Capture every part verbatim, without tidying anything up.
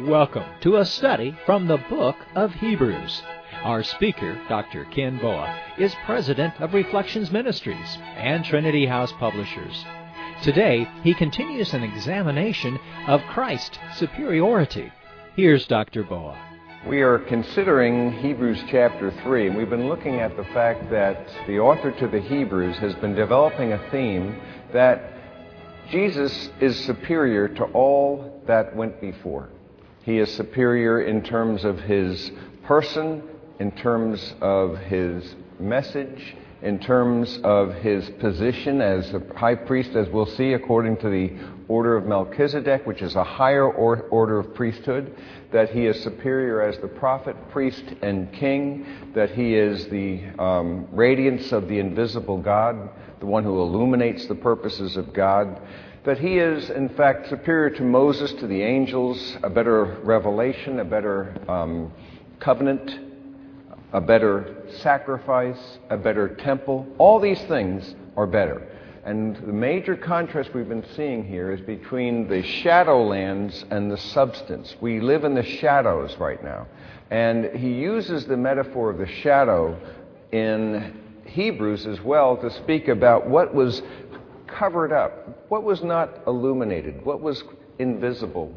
Welcome to a study from the book of Hebrews. Our speaker, Doctor Ken Boa, is president of Reflections Ministries and Trinity House Publishers. Today, he continues an examination of Christ's superiority. Here's Doctor Boa. We are considering Hebrews chapter three, and we've been looking at the fact that the author to the Hebrews has been developing a theme that Jesus is superior to all that went before. He is superior in terms of his person, in terms of his message, in terms of his position as a high priest, as we'll see, according to the order of Melchizedek, which is a higher or- order of priesthood, that he is superior as the prophet, priest, and king, that he is the um, radiance of the invisible God, the one who illuminates the purposes of God, that he is, in fact, superior to Moses, to the angels, a better revelation, a better um, covenant, a better sacrifice, a better temple. All these things are better. And the major contrast we've been seeing here is between the shadowlands and the substance. We live in the shadows right now. And he uses the metaphor of the shadow in Hebrews as well to speak about what was covered up, what was not illuminated, what was invisible.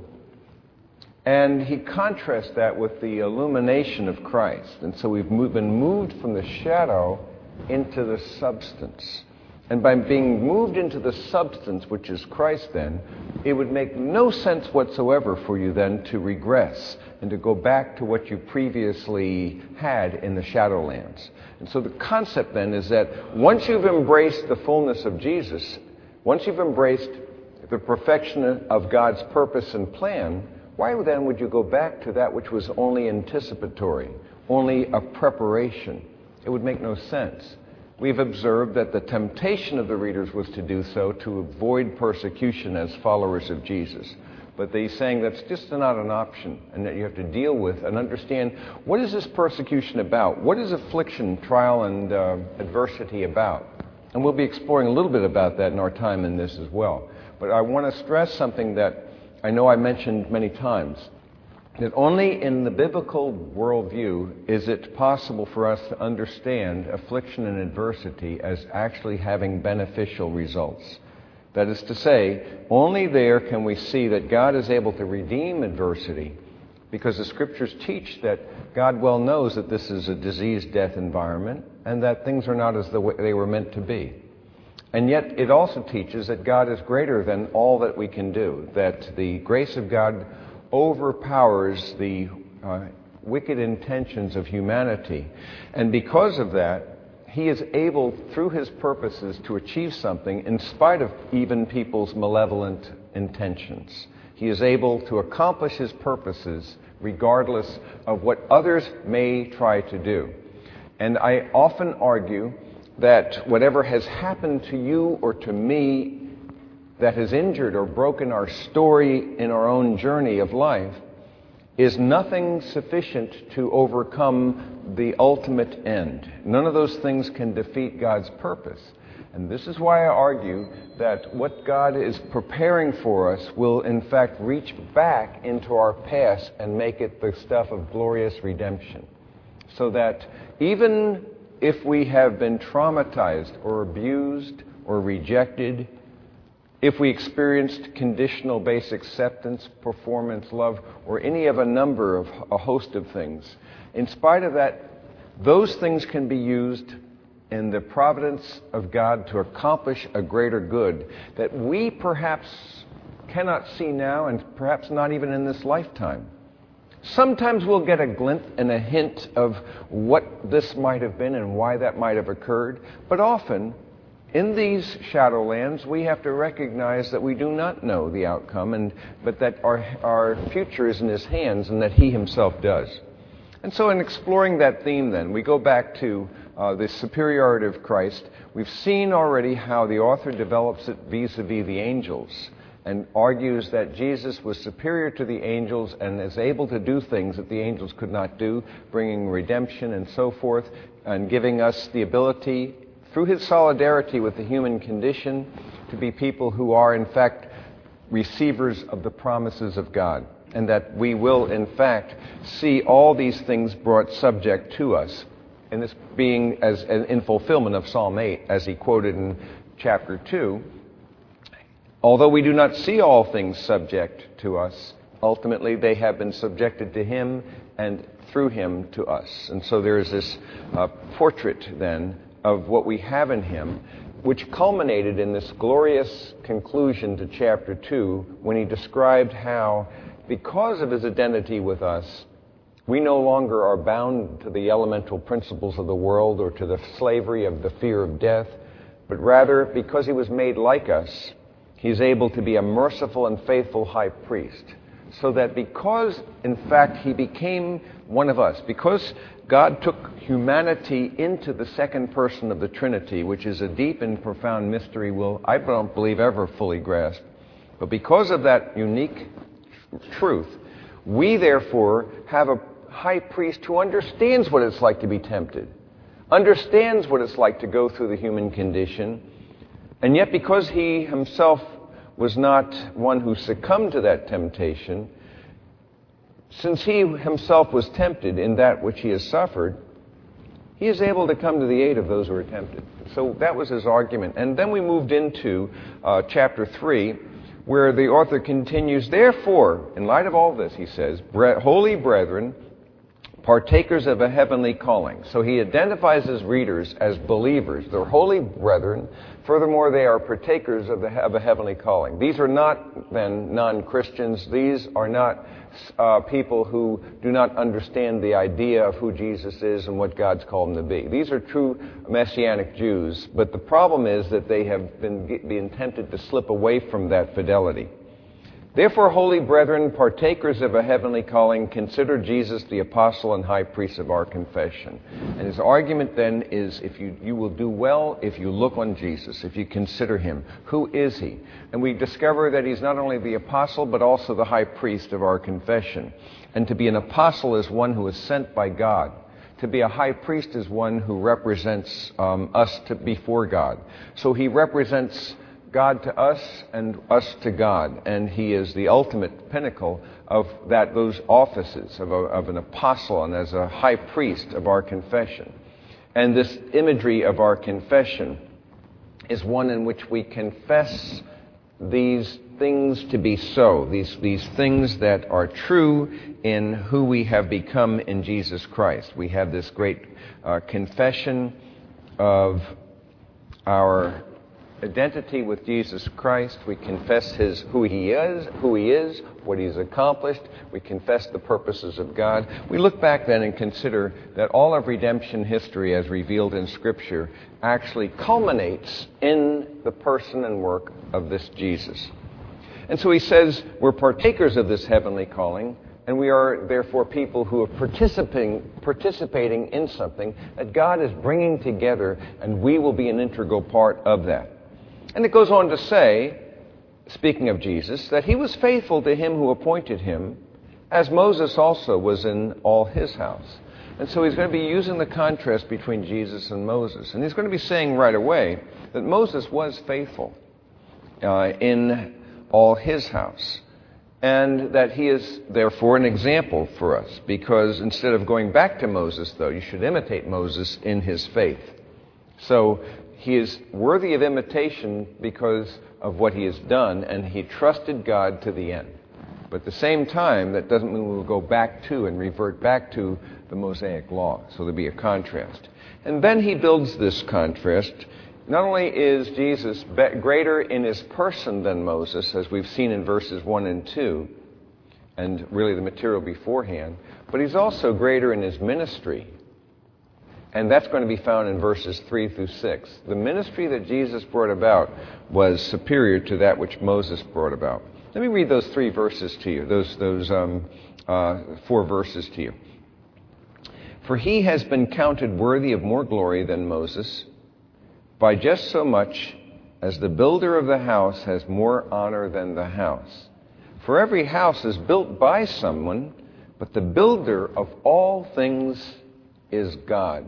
And he contrasts that with the illumination of Christ. And so we've moved, been moved from the shadow into the substance. And by being moved into the substance, which is Christ then, it would make no sense whatsoever for you then to regress and to go back to what you previously had in the shadowlands. And so the concept then is that once you've embraced the fullness of Jesus, once you've embraced the perfection of God's purpose and plan, why then would you go back to that which was only anticipatory, only a preparation? It would make no sense. We've observed that the temptation of the readers was to do so, to avoid persecution as followers of Jesus. But they're saying that's just not an option, and that you have to deal with and understand, what is this persecution about? What is affliction, trial, and uh, adversity about? And we'll be exploring a little bit about that in our time in this as well. But I want to stress something that I know I mentioned many times, that only in the biblical worldview is it possible for us to understand affliction and adversity as actually having beneficial results. That is to say, only there can we see that God is able to redeem adversity, because the Scriptures teach that God well knows that this is a disease-death environment and that things are not as the way they were meant to be. And yet it also teaches that God is greater than all that we can do, that the grace of God overpowers the uh, wicked intentions of humanity. And because of that, he is able, through his purposes, to achieve something in spite of even people's malevolent intentions. He is able to accomplish his purposes regardless of what others may try to do. And I often argue that whatever has happened to you or to me that has injured or broken our story in our own journey of life is nothing sufficient to overcome the ultimate end. None of those things can defeat God's purpose. And this is why I argue that what God is preparing for us will in fact reach back into our past and make it the stuff of glorious redemption. So that even if we have been traumatized or abused or rejected, if we experienced conditional base acceptance, performance, love, or any of a number of a host of things, in spite of that, those things can be used in the providence of God to accomplish a greater good that we perhaps cannot see now and perhaps not even in this lifetime. Sometimes we'll get a glint and a hint of what this might have been and why that might have occurred, but often in these shadowlands, we have to recognize that we do not know the outcome, and but that our, our future is in his hands and that he himself does. And so in exploring that theme then, we go back to uh, the superiority of Christ. We've seen already how the author develops it vis-a-vis the angels and argues that Jesus was superior to the angels and is able to do things that the angels could not do, bringing redemption and so forth, and giving us the ability through his solidarity with the human condition to be people who are in fact receivers of the promises of God. and that we will, in fact, see all these things brought subject to us. And this being as in fulfillment of Psalm eight, as he quoted in chapter two, although we do not see all things subject to us, ultimately they have been subjected to him and through him to us. And so there is this uh, portrait then of what we have in him, which culminated in this glorious conclusion to chapter two when he described how, because of his identity with us, we no longer are bound to the elemental principles of the world or to the slavery of the fear of death, but rather, because he was made like us, he's able to be a merciful and faithful high priest. So that because, in fact, he became one of us, because God took humanity into the second person of the Trinity, which is a deep and profound mystery we'll, I don't believe, ever fully grasp. But because of that unique truth, we therefore have a high priest who understands what it's like to be tempted, understands what it's like to go through the human condition, and yet because he himself was not one who succumbed to that temptation, since he himself was tempted in that which he has suffered, he is able to come to the aid of those who are tempted. So that was his argument. And then we moved into uh, chapter three, where the author continues, therefore, in light of all this, he says, holy brethren, partakers of a heavenly calling. So he identifies his readers as believers. They're holy brethren. Furthermore, they are partakers of, the, of a heavenly calling. These are not, then, non-Christians. These are not uh, people who do not understand the idea of who Jesus is and what God's called them to be. These are true Messianic Jews, but the problem is that they have been being tempted to slip away from that fidelity. Therefore, holy brethren, partakers of a heavenly calling, consider Jesus the apostle and high priest of our confession. And his argument then is, if you, you will do well if you look on Jesus, if you consider him. Who is he? And we discover that he's not only the apostle, but also the high priest of our confession. And to be an apostle is one who is sent by God. To be a high priest is one who represents um, us to before God. So he represents God to us and us to God, and he is the ultimate pinnacle of that those offices of, a, of an apostle and as a high priest of our confession. And this imagery of our confession is one in which we confess these things to be so, these, these things that are true in who we have become in Jesus Christ. We have this great uh, confession of our identity with Jesus Christ. We confess his who he is, who he is, what he's accomplished. We confess the purposes of God. We look back then and consider that all of redemption history as revealed in Scripture actually culminates in the person and work of this Jesus. And so he says we're partakers of this heavenly calling, and we are therefore people who are participating, participating in something that God is bringing together, and we will be an integral part of that. And it goes on to say, speaking of Jesus, that he was faithful to him who appointed him, as Moses also was in all his house. And so he's going to be using the contrast between Jesus and Moses. And he's going to be saying right away that Moses was faithful uh, in all his house. And that he is, therefore, an example for us. Because instead of going back to Moses, though, you should imitate Moses in his faith. So he is worthy of imitation because of what he has done, and he trusted God to the end. But at the same time, that doesn't mean we'll go back to and revert back to the Mosaic law. So there'll be a contrast. And then he builds this contrast. Not only is Jesus greater in his person than Moses, as we've seen in verses one and two, and really the material beforehand, but he's also greater in his ministry. And that's going to be found in verses three through six. The ministry that Jesus brought about was superior to that which Moses brought about. Let me read those three verses to you, those, those um, uh, four verses to you. For he has been counted worthy of more glory than Moses, by just so much as the builder of the house has more honor than the house. For every house is built by someone, but the builder of all things is God.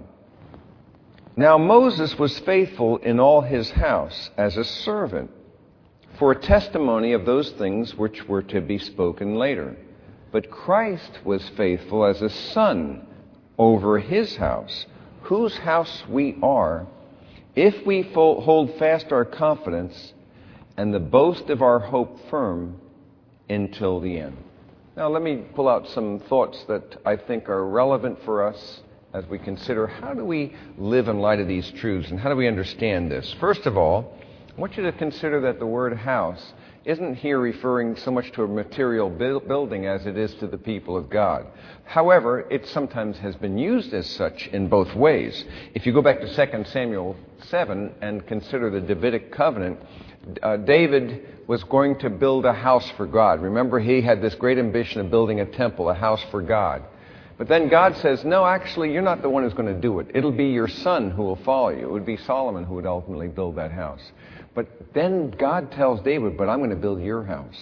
Now Moses was faithful in all his house as a servant, for a testimony of those things which were to be spoken later. But Christ was faithful as a son over his house, whose house we are, if we hold fast our confidence and the boast of our hope firm until the end. Now let me pull out some thoughts that I think are relevant for us as we consider how do we live in light of these truths and how do we understand this. First of all, I want you to consider that the word house isn't here referring so much to a material building as it is to the people of God. However, it sometimes has been used as such in both ways. If you go back to Second Samuel seven and consider the Davidic covenant, uh, David was going to build a house for God. Remember, he had this great ambition of building a temple, a house for God. But then God says, no, actually, you're not the one who's going to do it. It'll be your son who will follow you. It would be Solomon who would ultimately build that house. But then God tells David, but I'm going to build your house.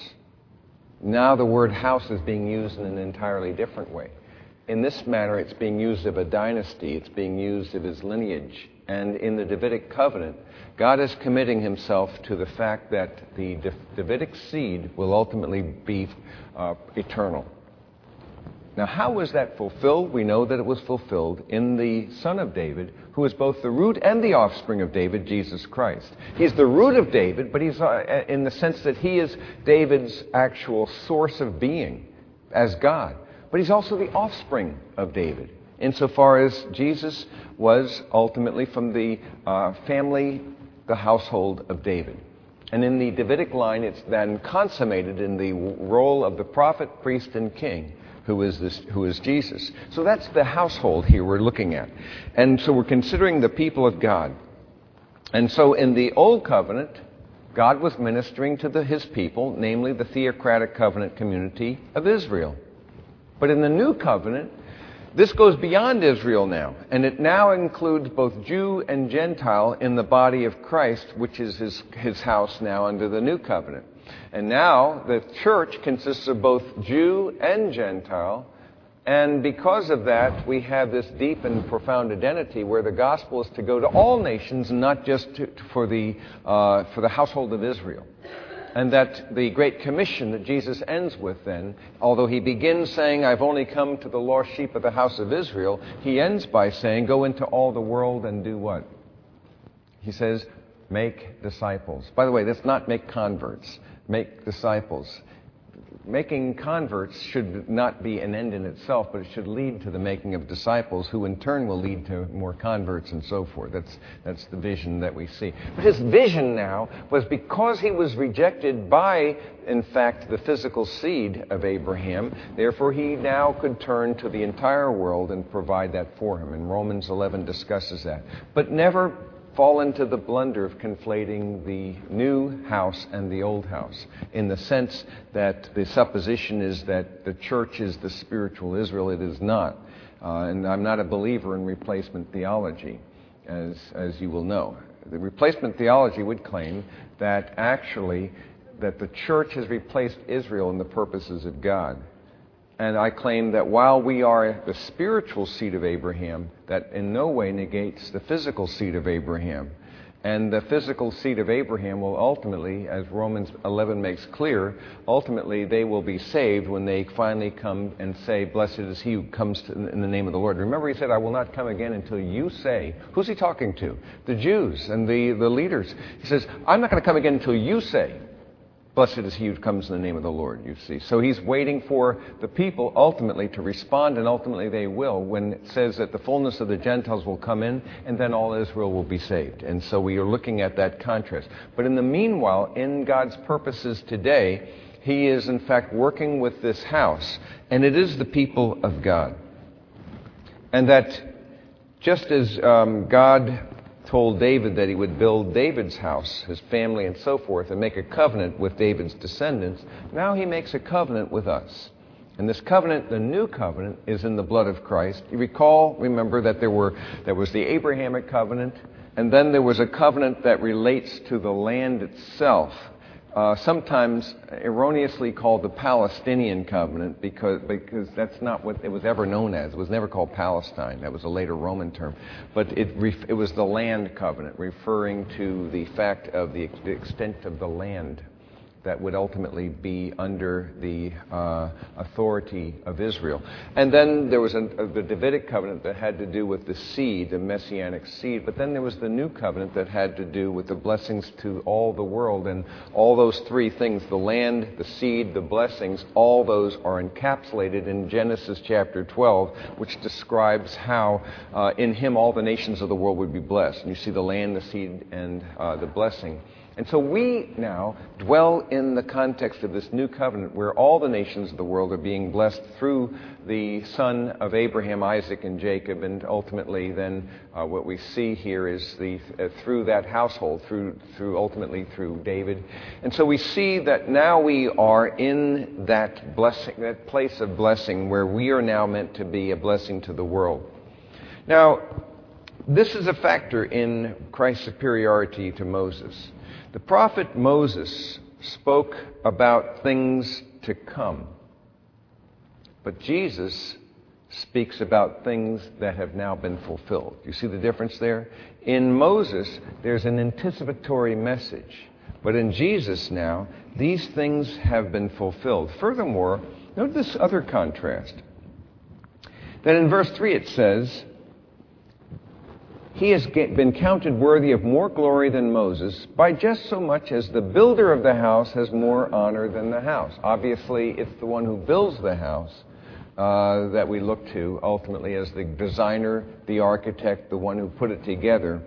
Now the word house is being used in an entirely different way. In this manner, it's being used of a dynasty. It's being used of his lineage. And in the Davidic covenant, God is committing himself to the fact that the Davidic seed will ultimately be uh, eternal. Now, how was that fulfilled? We know that it was fulfilled in the Son of David, who is both the root and the offspring of David, Jesus Christ. He's the root of David, but he's uh, in the sense that he is David's actual source of being as God. But he's also the offspring of David, insofar as Jesus was ultimately from the uh, family, the household of David. And in the Davidic line, it's then consummated in the role of the prophet, priest, and king, who is this, who is Jesus. So that's the household here we're looking at. And so we're considering the people of God. And so in the Old Covenant, God was ministering to the, his people, namely the theocratic covenant community of Israel. But in the New Covenant, this goes beyond Israel now, and it now includes both Jew and Gentile in the body of Christ, which is his, his house now under the New Covenant. And now the church consists of both Jew and Gentile, and because of that, we have this deep and profound identity where the gospel is to go to all nations, and not just to, for the uh, for the household of Israel. And that the Great Commission that Jesus ends with then, although he begins saying, I've only come to the lost sheep of the house of Israel, he ends by saying, go into all the world and do what? He says, make disciples. By the way, that's not make converts. Make disciples. Making converts should not be an end in itself, but it should lead to the making of disciples, who in turn will lead to more converts and so forth. That's, that's the vision that we see. But his vision now was because he was rejected by, in fact, the physical seed of Abraham, therefore he now could turn to the entire world and provide that for him. And Romans eleven discusses that. But never fall into the blunder of conflating the new house and the old house, in the sense that the supposition is that the church is the spiritual Israel. It is not. Uh, and I'm not a believer in replacement theology, as, as you will know. The replacement theology would claim that actually that the church has replaced Israel in the purposes of God. And I claim that while we are the spiritual seed of Abraham, that in no way negates the physical seed of Abraham. And the physical seed of Abraham will ultimately, as Romans eleven makes clear, ultimately they will be saved when they finally come and say, blessed is he who comes to, in the name of the Lord. Remember, he said, I will not come again until you say. Who's he talking to? The Jews and the, the leaders. He says, I'm not going to come again until you say, blessed is he who comes in the name of the Lord, you see. So he's waiting for the people ultimately to respond, and ultimately they will, when it says that the fullness of the Gentiles will come in, and then all Israel will be saved. And so we are looking at that contrast. But in the meanwhile, in God's purposes today, he is in fact working with this house, and it is the people of God. And that just as um, God told David that he would build David's house, his family and so forth, and make a covenant with David's descendants, now he makes a covenant with us. And this covenant, the new covenant, is in the blood of Christ. You recall, remember, that there were there was the Abrahamic covenant, and then there was a covenant that relates to the land itself, uh, sometimes erroneously called the Palestinian covenant, because because that's not what it was ever known as. It was never called Palestine. That was a later Roman term. But it ref- it was the land covenant, referring to the fact of the, ex- the extent of the land that would ultimately be under the uh, authority of Israel. And then there was a, a, the Davidic covenant that had to do with the seed, the messianic seed, but then there was the new covenant that had to do with the blessings to all the world. And all those three things, the land, the seed, the blessings, all those are encapsulated in Genesis chapter twelve, which describes how uh, in him all the nations of the world would be blessed. And you see the land, the seed, and uh, the blessing. And so we now dwell in the context of this new covenant where all the nations of the world are being blessed through the son of Abraham, Isaac, and Jacob, and ultimately then uh, what we see here is the uh, through that household, through through ultimately through David. And so we see that now we are in that blessing, that place of blessing where we are now meant to be a blessing to the world. Now, this is a factor in Christ's superiority to Moses. The prophet Moses spoke about things to come, but Jesus speaks about things that have now been fulfilled. You see the difference there? In Moses, there's an anticipatory message, but in Jesus now, these things have been fulfilled. Furthermore, note this other contrast. That in verse three it says, he has been counted worthy of more glory than Moses by just so much as the builder of the house has more honor than the house. Obviously, it's the one who builds the house uh, that we look to ultimately as the designer, the architect, the one who put it together.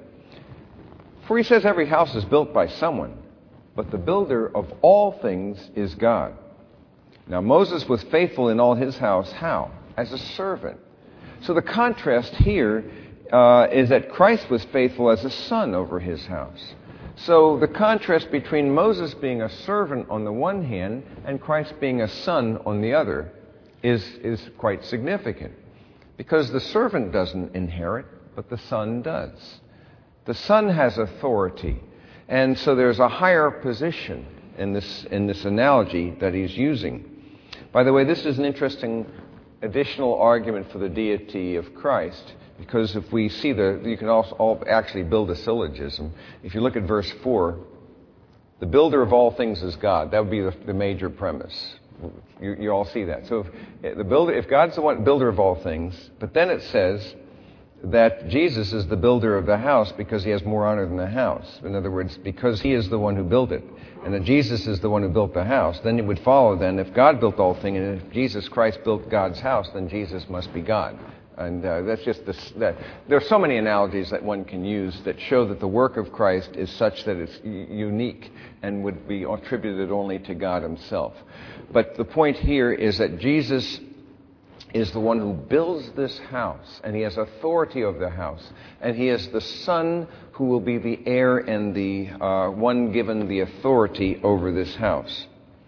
For he says every house is built by someone, but the builder of all things is God. Now Moses was faithful in all his house. How? As a servant. So the contrast here Uh, is that Christ was faithful as a son over his house. So the contrast between Moses being a servant on the one hand and Christ being a son on the other is, is quite significant. Because the servant doesn't inherit, but the son does. The son has authority. And so there's a higher position in this, in this analogy that he's using. By the way, this is an interesting additional argument for the deity of Christ. Because if we see the, you can also all actually build a syllogism. If you look at verse four, the builder of all things is God. That would be the, the major premise. You, you all see that. So if the builder, if God's the one builder of all things, but then it says that Jesus is the builder of the house because he has more honor than the house. In other words, because he is the one who built it, and that Jesus is the one who built the house, then it would follow then if God built all things, and if Jesus Christ built God's house, then Jesus must be God. And uh, that's just the, that. There are so many analogies that one can use that show that the work of Christ is such that it's unique and would be attributed only to God himself. But the point here is that Jesus is the one who builds this house, and he has authority over the house, and he is the son who will be the heir and the uh, one given the authority over this house.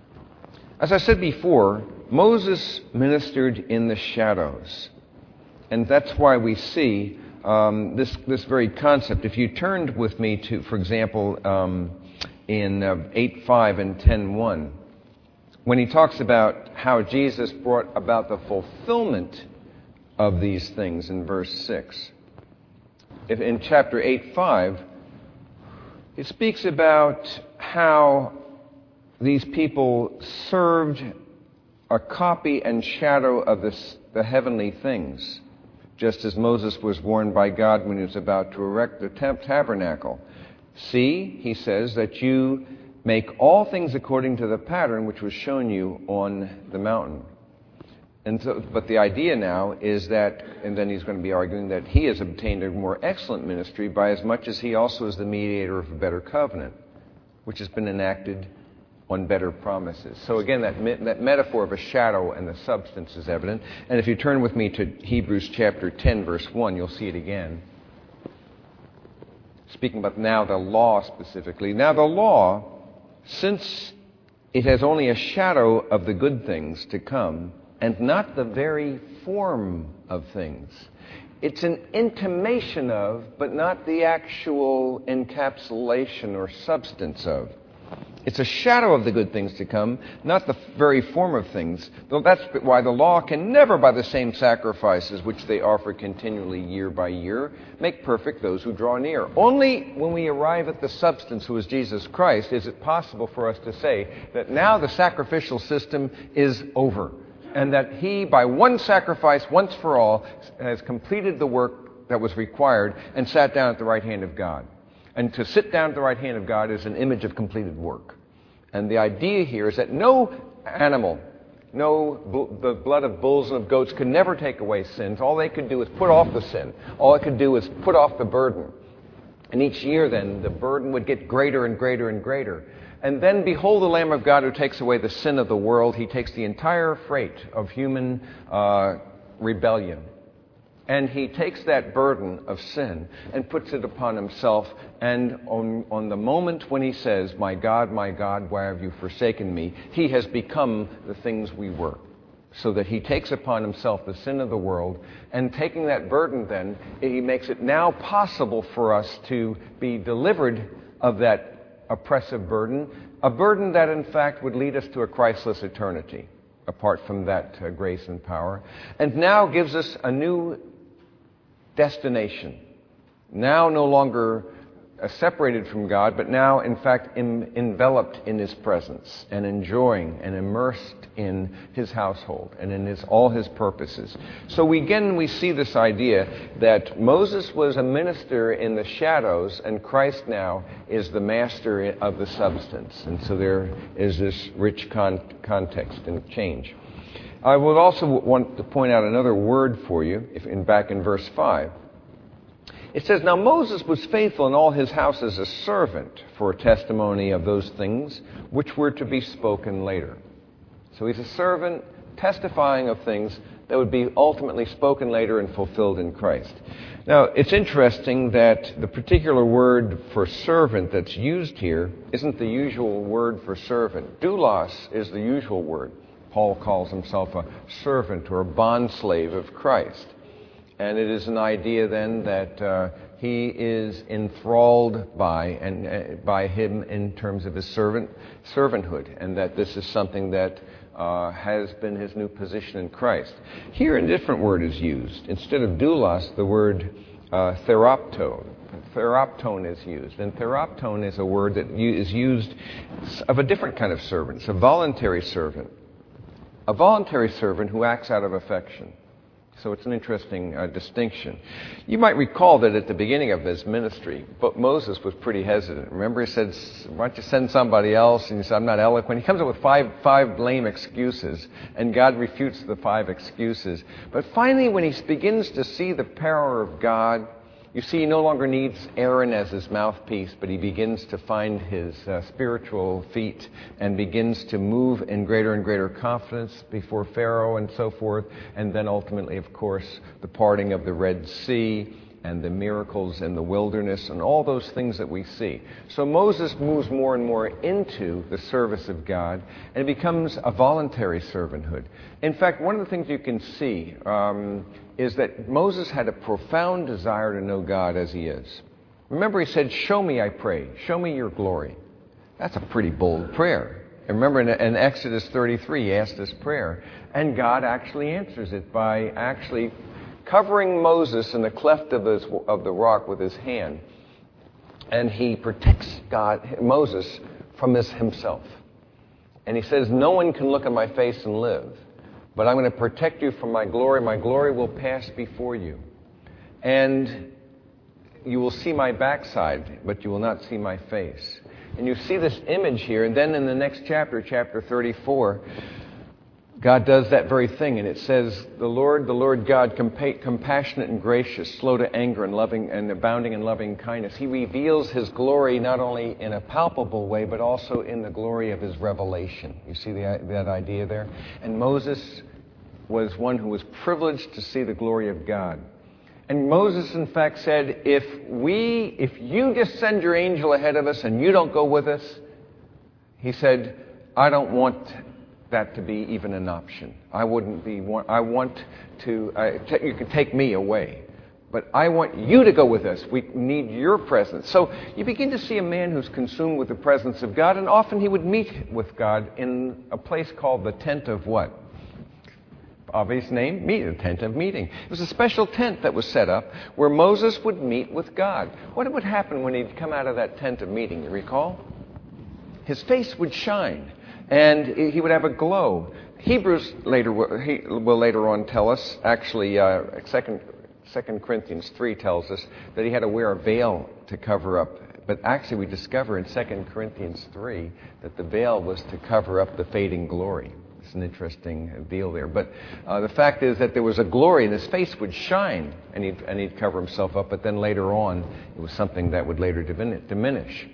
As I said before, Moses ministered in the shadows. And that's why we see um, this this very concept. If you turned with me to, for example, um, in uh, eight five and ten one, when he talks about how Jesus brought about the fulfillment of these things in verse six. If in chapter eight five, it speaks about how these people served a copy and shadow of this, the heavenly things, just as Moses was warned by God when he was about to erect the tabernacle. See, he says, that you make all things according to the pattern which was shown you on the mountain. And so, but the idea now is that, and then he's going to be arguing that he has obtained a more excellent ministry by as much as he also is the mediator of a better covenant, which has been enacted on better promises. So again, that, me- that metaphor of a shadow and the substance is evident. And if you turn with me to Hebrews chapter ten, verse one, you'll see it again. Speaking about now the law specifically. Now the law, since it has only a shadow of the good things to come, and not the very form of things. It's an intimation of, but not the actual encapsulation or substance of. It's a shadow of the good things to come, not the very form of things. Though that's why the law can never, by the same sacrifices which they offer continually year by year, make perfect those who draw near. Only when we arrive at the substance, who is Jesus Christ, is it possible for us to say that now the sacrificial system is over, and that He, by one sacrifice, once for all, has completed the work that was required and sat down at the right hand of God. And to sit down at the right hand of God is an image of completed work. And the idea here is that no animal, no bu- the blood of bulls and of goats could never take away sins. All they could do is put off the sin. All it could do is put off the burden. And each year then, the burden would get greater and greater and greater. And then behold the Lamb of God who takes away the sin of the world. He takes the entire freight of human uh, rebellion. And He takes that burden of sin and puts it upon Himself. And on, on the moment when He says, "My God, my God, why have you forsaken me?" He has become the things we were. So that He takes upon Himself the sin of the world. And taking that burden then, He makes it now possible for us to be delivered of that oppressive burden. A burden that in fact would lead us to a Christless eternity, apart from that uh, grace and power. And now gives us a new destination. Now no longer uh, separated from God, but now in fact em- enveloped in His presence and enjoying and immersed in His household and in his, all His purposes. So we, again we see this idea that Moses was a minister in the shadows and Christ now is the master of the substance. And so there is this rich con- context and change. I would also want to point out another word for you, if in, back in verse five. It says, "Now Moses was faithful in all his house as a servant for a testimony of those things which were to be spoken later." So he's a servant testifying of things that would be ultimately spoken later and fulfilled in Christ. Now, it's interesting that the particular word for servant that's used here isn't the usual word for servant. Doulos is the usual word. Paul calls himself a servant or a bondslave of Christ. And it is an idea then that uh, he is enthralled by and uh, by him in terms of his servant servanthood, and that this is something that uh, has been his new position in Christ. Here a different word is used. Instead of doulos, the word uh, theropton. Theropton is used. And theropton is a word that is used of a different kind of servant. It's a voluntary servant. A voluntary servant who acts out of affection. So it's an interesting uh, distinction. You might recall that at the beginning of his ministry, but Moses was pretty hesitant. Remember, he said, "Why don't you send somebody else?" And he said, "I'm not eloquent." He comes up with five five lame excuses, and God refutes the five excuses. But finally, when he begins to see the power of God, you see, he no longer needs Aaron as his mouthpiece, but he begins to find his uh, spiritual feet and begins to move in greater and greater confidence before Pharaoh and so forth. And then ultimately, of course, the parting of the Red Sea and the miracles in the wilderness and all those things that we see. So Moses moves more and more into the service of God, and it becomes a voluntary servanthood. In fact, one of the things you can see um, is that Moses had a profound desire to know God as He is. Remember, he said, "Show me, I pray. Show me your glory." That's a pretty bold prayer. And remember, in, in Exodus thirty-three, he asked this prayer, and God actually answers it by actually covering Moses in the cleft of, his, of the rock with his hand. And he protects God, Moses from his, himself. And he says, "No one can look at my face and live, but I'm going to protect you from my glory. My glory will pass before you. And you will see my backside, but you will not see my face." And you see this image here. And then in the next chapter, chapter thirty-four, God does that very thing, and it says, "The Lord, the Lord God, compa- compassionate and gracious, slow to anger and loving and abounding in loving kindness." He reveals His glory not only in a palpable way, but also in the glory of His revelation. You see the, that idea there? And Moses was one who was privileged to see the glory of God. And Moses, in fact, said, if we, if you just send your angel ahead of us and you don't go with us, he said, I don't want that to be even an option. I wouldn't be. I want to. Uh, t- you can take me away, but I want you to go with us. We need your presence. So you begin to see a man who's consumed with the presence of God, and often he would meet with God in a place called the tent of what? Obvious name, meet, a tent of meeting. It was a special tent that was set up where Moses would meet with God. What would happen when he'd come out of that tent of meeting, you recall? His face would shine, and he would have a glow. Hebrews later will, he will later on tell us, actually, uh, Second Second Corinthians three tells us that he had to wear a veil to cover up. But actually, we discover in Second Corinthians three that the veil was to cover up the fading glory. It's an interesting deal there. But uh, the fact is that there was a glory, and his face would shine, and he'd, and he'd cover himself up. But then later on, it was something that would later diminish.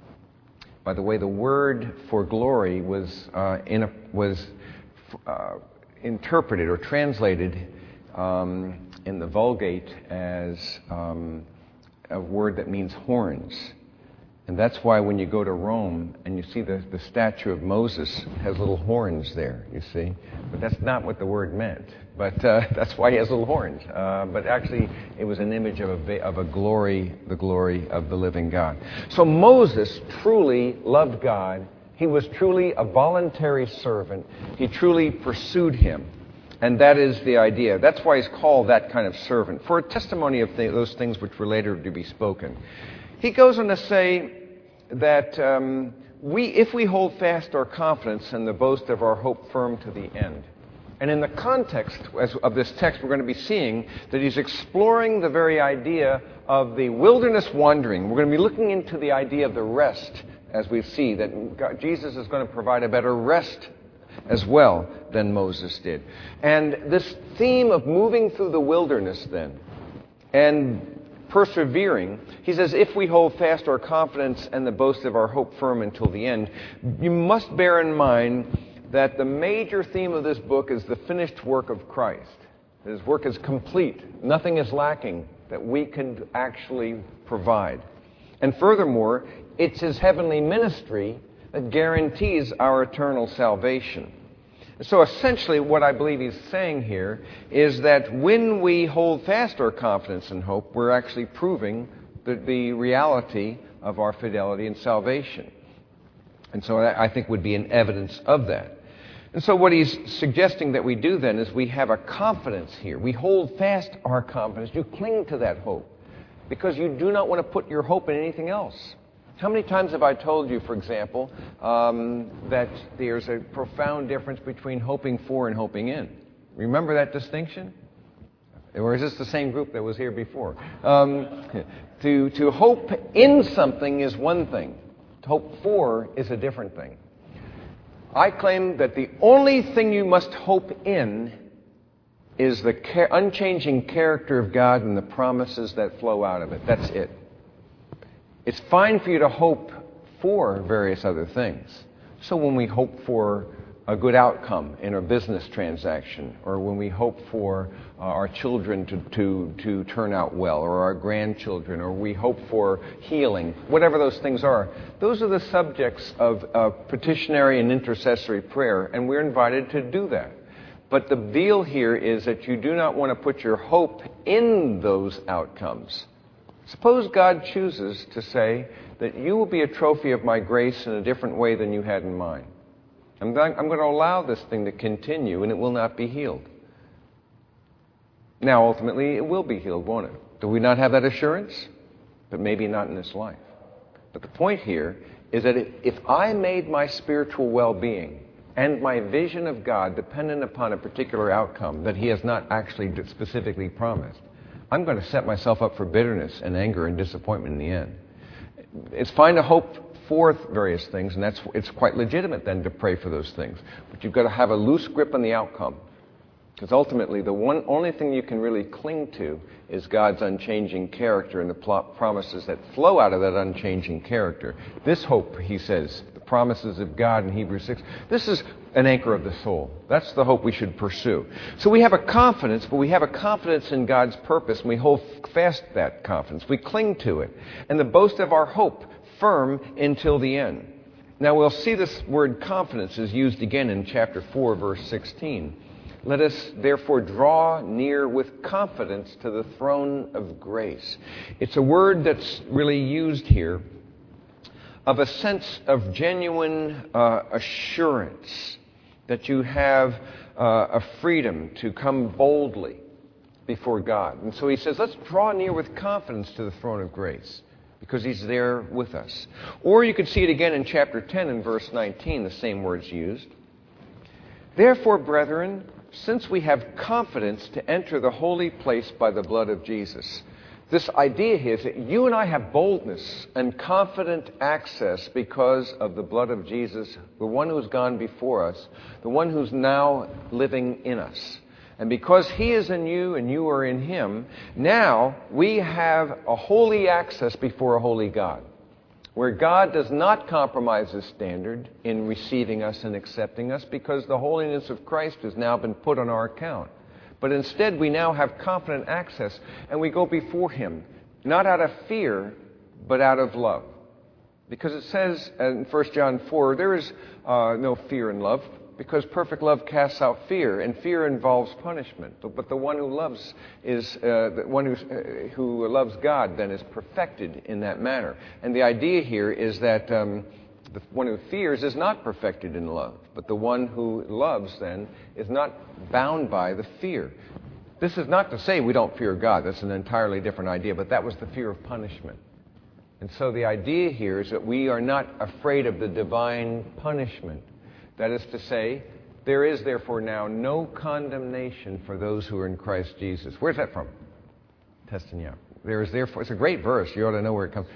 By the way, the word for glory was uh, in a, was uh, interpreted or translated um, in the Vulgate as um, a word that means horns. And that's why when you go to Rome and you see the, the statue of Moses has little horns there, you see. But that's not what the word meant. But uh, that's why he has little horns. Uh, but actually, it was an image of a, of a glory, the glory of the living God. So Moses truly loved God. He was truly a voluntary servant. He truly pursued him. And that is the idea. That's why he's called that kind of servant, for a testimony of th- those things which were later to be spoken. He goes on to say that um, we, if we hold fast our confidence and the boast of our hope firm to the end. And in the context of this text, we're going to be seeing that he's exploring the very idea of the wilderness wandering. We're going to be looking into the idea of the rest, as we see that God, Jesus is going to provide a better rest as well than Moses did. And this theme of moving through the wilderness then, and persevering, he says, if we hold fast our confidence and the boast of our hope firm until the end, you must bear in mind that the major theme of this book is the finished work of Christ. His work is complete. Nothing is lacking that we can actually provide. And furthermore, it's his heavenly ministry that guarantees our eternal salvation. So essentially what I believe he's saying here is that when we hold fast our confidence and hope, we're actually proving the, the reality of our fidelity and salvation. And so that, I think, would be an evidence of that. And so what he's suggesting that we do then is we have a confidence here. We hold fast our confidence. You cling to that hope because you do not want to put your hope in anything else. How many times have I told you, for example, um, that there's a profound difference between hoping for and hoping in? Remember that distinction? Or is this the same group that was here before? Um, to, to hope in something is one thing. To hope for is a different thing. I claim that the only thing you must hope in is the ca- unchanging character of God and the promises that flow out of it. That's it. It's fine for you to hope for various other things. So when we hope for a good outcome in a business transaction, or when we hope for uh, our children to, to, to turn out well, or our grandchildren, or we hope for healing, whatever those things are, those are the subjects of uh, petitionary and intercessory prayer, and we're invited to do that. But the deal here is that you do not want to put your hope in those outcomes. Suppose God chooses to say that you will be a trophy of my grace in a different way than you had in mind. I'm going, I'm going to allow this thing to continue, and it will not be healed. Now, ultimately, it will be healed, won't it? Do we not have that assurance? But maybe not in this life. But the point here is that if I made my spiritual well-being and my vision of God dependent upon a particular outcome that he has not actually specifically promised, I'm going to set myself up for bitterness and anger and disappointment in the end. It's fine to hope for various things, and that's it's quite legitimate then to pray for those things. But you've got to have a loose grip on the outcome. Because ultimately, the one only thing you can really cling to is God's unchanging character and the pl- promises that flow out of that unchanging character. This hope, he says, the promises of God in Hebrews six, this is an anchor of the soul. That's the hope we should pursue. So we have a confidence, but we have a confidence in God's purpose, and we hold fast that confidence. We cling to it. And the boast of our hope firm until the end. Now we'll see this word confidence is used again in chapter four, verse sixteen. Let us therefore draw near with confidence to the throne of grace. It's a word that's really used here of a sense of genuine uh, assurance that you have uh, a freedom to come boldly before God. And so he says, let's draw near with confidence to the throne of grace, because he's there with us. Or you could see it again in chapter ten and verse nineteen, the same words used. Therefore, brethren, since we have confidence to enter the holy place by the blood of Jesus. This idea here is that you and I have boldness and confident access because of the blood of Jesus, the one who's gone before us, the one who's now living in us. And because he is in you and you are in him, now we have a holy access before a holy God, where God does not compromise his standard in receiving us and accepting us, because the holiness of Christ has now been put on our account. But instead, we now have confident access, and we go before him, not out of fear, but out of love. Because it says in First John four, there is uh, no fear in love, because perfect love casts out fear, and fear involves punishment. But, but the one who loves is uh, the one who, uh, who loves God then is perfected in that manner. And the idea here is that um, the one who fears is not perfected in love, but the one who loves then is not bound by the fear. This is not to say we don't fear God. That's an entirely different idea, but that was the fear of punishment. And so the idea here is that we are not afraid of the divine punishment. That is to say, there is therefore now no condemnation for those who are in Christ Jesus. Where's that from? Testing you out. There is therefore, it's a great verse. You ought to know where it comes.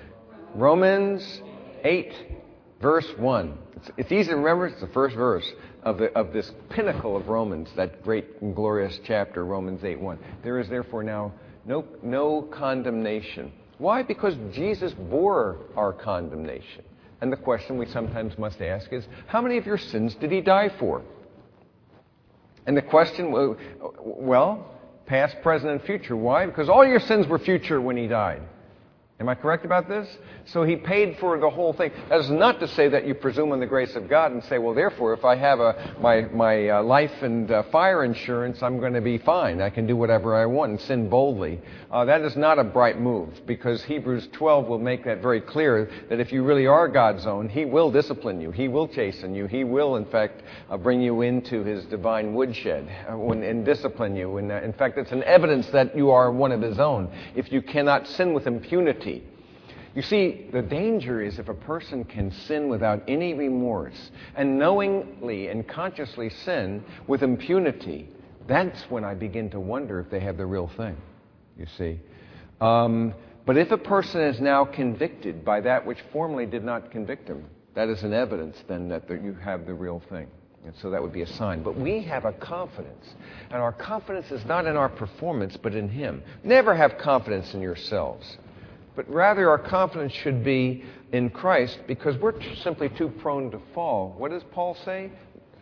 Romans eight, verse one. It's, it's easy to remember. It's the first verse of, the, of this pinnacle of Romans, that great and glorious chapter, Romans eight one. There is therefore now no, no condemnation. Why? Because Jesus bore our condemnation. And the question we sometimes must ask is, how many of your sins did he die for? And the question, well, past, present, and future. Why? Because all your sins were future when he died. Am I correct about this? So he paid for the whole thing. That is not to say that you presume on the grace of God and say, well, therefore, if I have a, my, my uh, life and uh, fire insurance, I'm going to be fine. I can do whatever I want and sin boldly. Uh, that is not a bright move, because Hebrews twelve will make that very clear, that if you really are God's own, he will discipline you. He will chasten you. He will, in fact, uh, bring you into his divine woodshed uh, when, and discipline you. And, uh, in fact, it's an evidence that you are one of his own. If you cannot sin with impunity, you see, the danger is if a person can sin without any remorse and knowingly and consciously sin with impunity, that's when I begin to wonder if they have the real thing, you see. Um, but if a person is now convicted by that which formerly did not convict him, that is an evidence then that the, you have the real thing. And so that would be a sign. But we have a confidence. And our confidence is not in our performance, but in him. Never have confidence in yourselves. But rather our confidence should be in Christ, because we're t- simply too prone to fall. What does Paul say?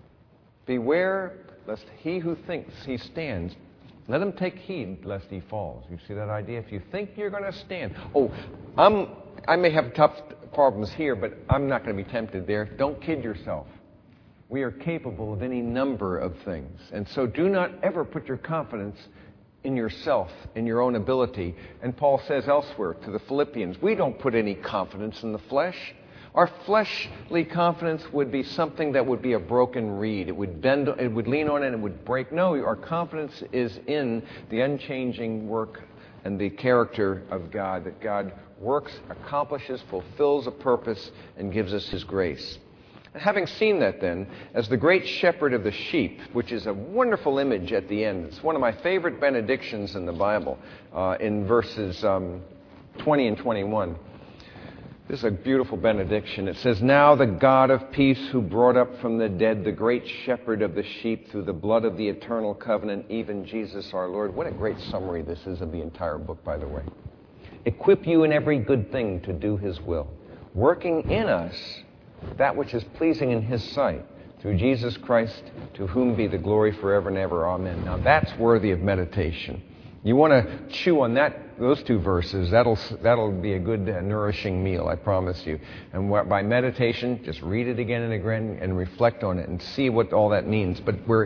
Beware lest he who thinks he stands, let him take heed lest he falls. You see that idea? If you think you're going to stand. Oh, I'm, I may have tough problems here, but I'm not going to be tempted there. Don't kid yourself. We are capable of any number of things. And so do not ever put your confidence in yourself, in your own ability. And Paul says elsewhere to the Philippians, we don't put any confidence in the flesh. Our fleshly confidence would be something that would be a broken reed. It would bend, it would lean on it and it would break. No, our confidence is in the unchanging work and the character of God, that God works, accomplishes, fulfills a purpose, and gives us his grace. And having seen that then, as the great shepherd of the sheep, which is a wonderful image at the end, it's one of my favorite benedictions in the Bible, uh, in verses um, twenty and twenty-one. This is a beautiful benediction. It says, now the God of peace, who brought up from the dead the great shepherd of the sheep through the blood of the eternal covenant, even Jesus our Lord. What a great summary this is of the entire book, by the way. Equip you in every good thing to do his will, working in us that which is pleasing in his sight, through Jesus Christ, to whom be the glory forever and ever. Amen. Now that's worthy of meditation. You want to chew on that, those two verses, that'll that'll be a good uh, nourishing meal, I promise you. And wh- by meditation, just read it again and again and reflect on it and see what all that means. But we're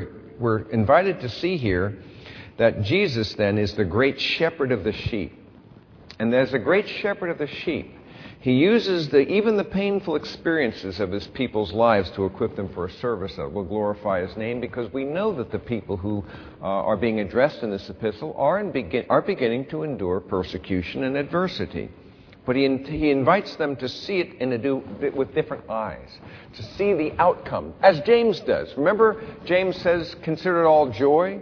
we're invited to see here that Jesus then is the great shepherd of the sheep. And as the great shepherd of the sheep, he uses the, even the painful experiences of his people's lives to equip them for a service that will glorify his name, because we know that the people who uh, are being addressed in this epistle are, in begin, are beginning to endure persecution and adversity. But he, he invites them to see it in a do, with different eyes, to see the outcome, as James does. Remember, James says, consider it all joy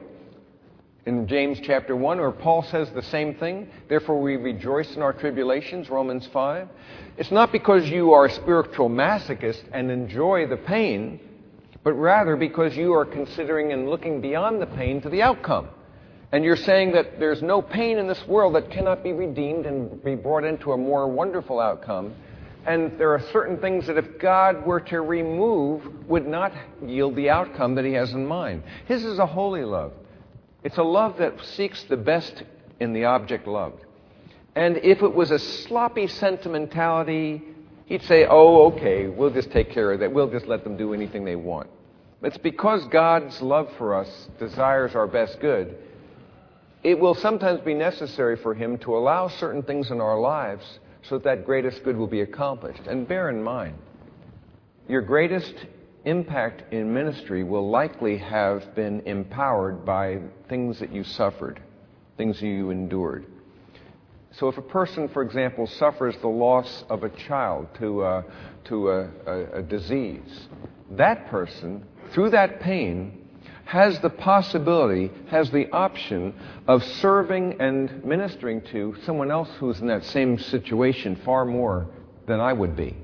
in James chapter one, or Paul says the same thing. Therefore we rejoice in our tribulations, Romans five. It's not because you are a spiritual masochist and enjoy the pain, but rather because you are considering and looking beyond the pain to the outcome. And you're saying that there's no pain in this world that cannot be redeemed and be brought into a more wonderful outcome. And there are certain things that if God were to remove, would not yield the outcome that he has in mind. His is a holy love. It's a love that seeks the best in the object loved. And if it was a sloppy sentimentality, he'd say, oh, okay, we'll just take care of that. We'll just let them do anything they want. It's because God's love for us desires our best good. It will sometimes be necessary for him to allow certain things in our lives so that that greatest good will be accomplished. And bear in mind, your greatest impact in ministry will likely have been empowered by things that you suffered, things you endured. So if a person, for example, suffers the loss of a child to a, to a, a, a disease, that person, through that pain, has the possibility, has the option of serving and ministering to someone else who's in that same situation far more than I would be.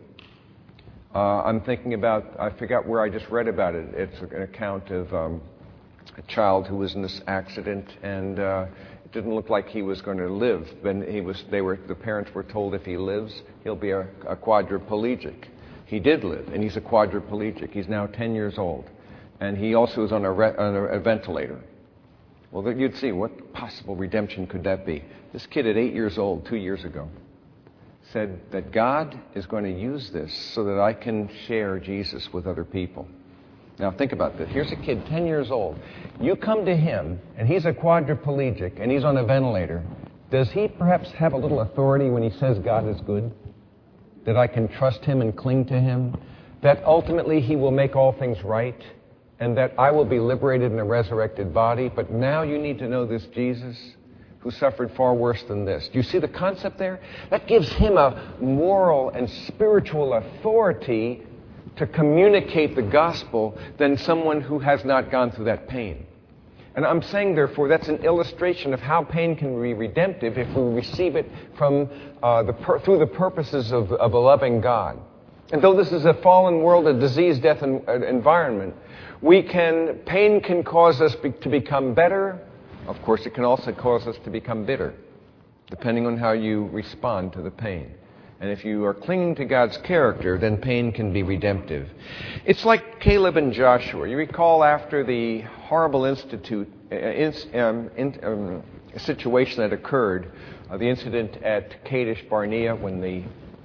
Uh, I'm thinking about, I forgot where I just read about it. It's an account of um, a child who was in this accident, and uh, it didn't look like he was going to live. When he was, they were, the parents were told if he lives, he'll be a, a quadriplegic. He did live, and he's a quadriplegic. He's now ten years old. And he also is on a, re- on a ventilator. Well, you'd see, what possible redemption could that be? This kid at eight years old, two years ago, said that God is going to use this so that I can share Jesus with other people. Now think about this. Here's a kid, ten years old. You come to him, and he's a quadriplegic, and he's on a ventilator. Does he perhaps have a little authority when he says God is good? That I can trust him and cling to him? That ultimately he will make all things right? And that I will be liberated in a resurrected body? But now you need to know this Jesus who suffered far worse than this. Do you see the concept there? That gives him a moral and spiritual authority to communicate the gospel than someone who has not gone through that pain. And I'm saying, therefore, that's an illustration of how pain can be redemptive if we receive it from uh, the per- through the purposes of, of a loving God. And though this is a fallen world, a disease, death, and, uh, environment, we can, pain can cause us be, to become better. Of course, it can also cause us to become bitter, depending on how you respond to the pain. And if you are clinging to God's character, then pain can be redemptive. It's like Caleb and Joshua. You recall after the horrible institute, uh, in, um, in, um, situation that occurred, uh, the incident at Kadesh Barnea when the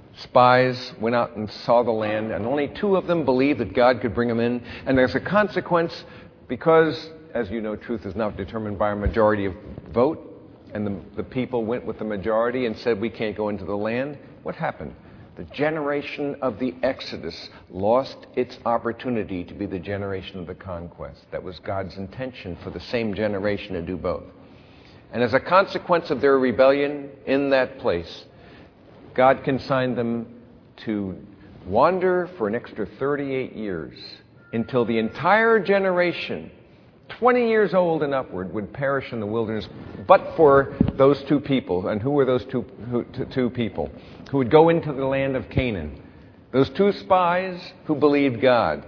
spies went out and saw the land, and only two of them believed that God could bring them in. And there's a consequence because, as you know, truth is not determined by a majority of vote. And the, the people went with the majority and said, we can't go into the land. What happened? The generation of the Exodus lost its opportunity to be the generation of the conquest. That was God's intention for the same generation to do both. And as a consequence of their rebellion in that place, God consigned them to wander for an extra thirty-eight years until the entire generation, twenty years old and upward, would perish in the wilderness but for those two people. And who were those two, who, two people? Who would go into the land of Canaan. Those two spies who believed God.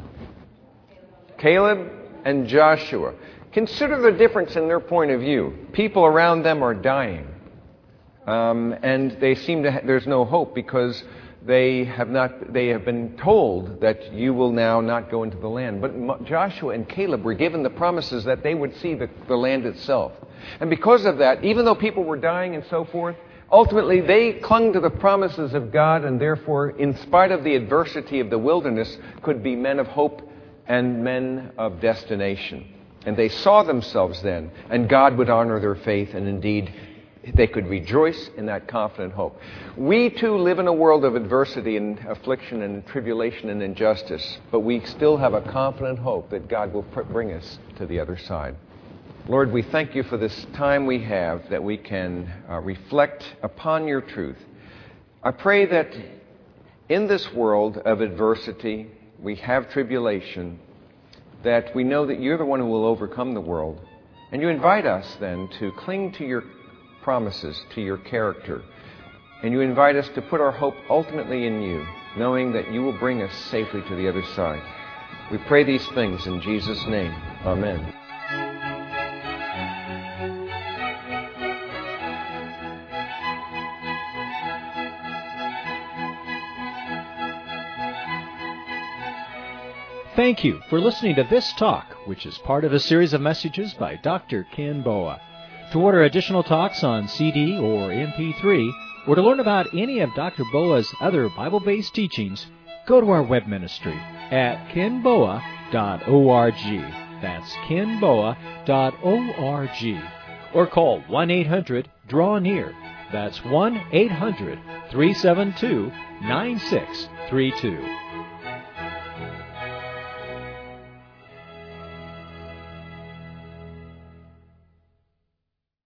Caleb and Joshua. Consider the difference in their point of view. People around them are dying. Um, and they seem to ha- there's no hope because they have not they have been told that you will now not go into the land. But Mo- Joshua and Caleb were given the promises that they would see the, the land itself. And because of that, even though people were dying and so forth, ultimately they clung to the promises of God, and therefore, in spite of the adversity of the wilderness, could be men of hope and men of destination. And they saw themselves then, and God would honor their faith, and indeed they could rejoice in that confident hope. We too live in a world of adversity and affliction and tribulation and injustice, but we still have a confident hope that God will bring us to the other side. Lord, we thank you for this time we have that we can uh, reflect upon your truth. I pray that in this world of adversity, we have tribulation, that we know that you're the one who will overcome the world. And you invite us then to cling to your promises, to your character. And you invite us to put our hope ultimately in you, knowing that you will bring us safely to the other side. We pray these things in Jesus' name. Amen. Thank you for listening to this talk, which is part of a series of messages by Doctor Ken Boa. To order additional talks on C D or M P three, or to learn about any of Doctor Boa's other Bible-based teachings, go to our web ministry at ken boa dot org. That's ken boa dot org. Or call one eight hundred draw near. That's one eight hundred three seven two nine six three two.